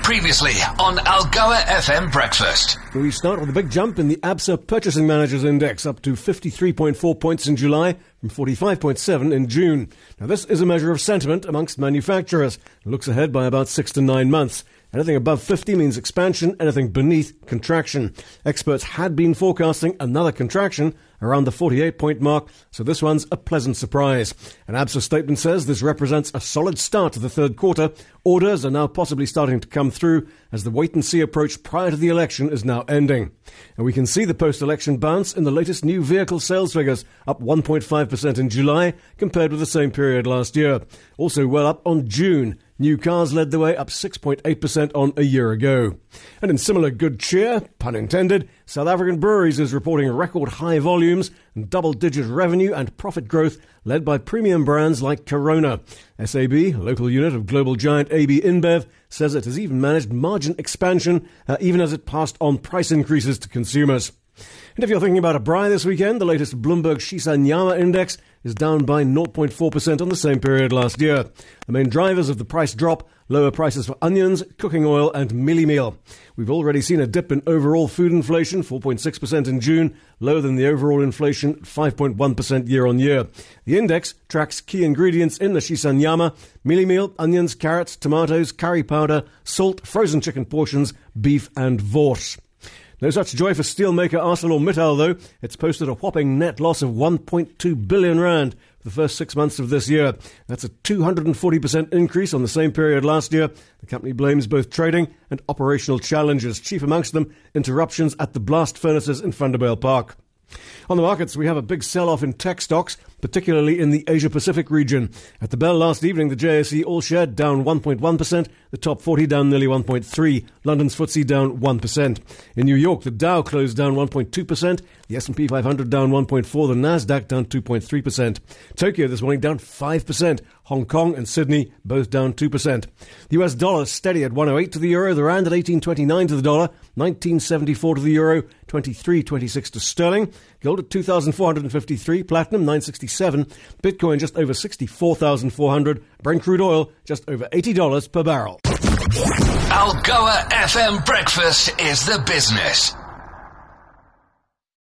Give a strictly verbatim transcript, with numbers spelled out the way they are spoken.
Previously on Algoa F M Breakfast. We start with a big jump in the ABSA Purchasing Managers Index, up to fifty-three point four points in July from forty-five point seven in June. Now, this is a measure of sentiment amongst manufacturers. It looks ahead by about six to nine months. Anything above fifty means expansion, anything beneath, contraction. Experts had been forecasting another contraction around the forty-eight point mark, so this one's a pleasant surprise. An ABSA statement says this represents a solid start to the third quarter. Orders are now possibly starting to come through as the wait-and-see approach prior to the election is now ending. And we can see the post-election bounce in the latest new vehicle sales figures, up one point five percent in July compared with the same period last year. Also well up on June. New cars led the way, up six point eight percent on a year ago. And in similar good cheer, pun intended, South African Breweries is reporting record high volumes and double-digit revenue and profit growth led by premium brands like Corona. S A B, a local unit of global giant A B InBev, says it has even managed margin expansion uh, even as it passed on price increases to consumers. And if you're thinking about a braai this weekend, the latest Bloomberg Shisa Nyama index is down by zero point four percent on the same period last year. The main drivers of the price drop, lower prices for onions, cooking oil and mealie meal. We've already seen a dip in overall food inflation, four point six percent in June, lower than the overall inflation, five point one percent year on year. The index tracks key ingredients in the Shisa Nyama: mealie meal, onions, carrots, tomatoes, curry powder, salt, frozen chicken portions, beef and vors. No such joy for steelmaker ArcelorMittal, though. It's posted a whopping net loss of one point two billion rand for the first six months of this year. That's a two hundred forty percent increase on the same period last year. The company blames both trading and operational challenges, chief amongst them interruptions at the blast furnaces in Vanderbijl Park. On the markets, we have a big sell-off in tech stocks, particularly in the Asia-Pacific region. At the bell last evening, the J S E All-Share down one point one percent, the top forty down nearly one point three percent, London's F T S E down one percent. In New York, the Dow closed down one point two percent, the S and P five hundred down one point four percent, the Nasdaq down two point three percent. Tokyo this morning down five percent, Hong Kong and Sydney both down two percent. The U S dollar steady at one oh eight to the euro, the rand at eighteen twenty-nine to the dollar, nineteen seventy-four to the euro, twenty-three twenty-six to sterling, gold at two thousand four hundred fifty-three, platinum nine sixty-seven, Bitcoin just over sixty-four thousand four hundred, Brent crude oil just over eighty dollars per barrel. Algoa F M Breakfast is the business.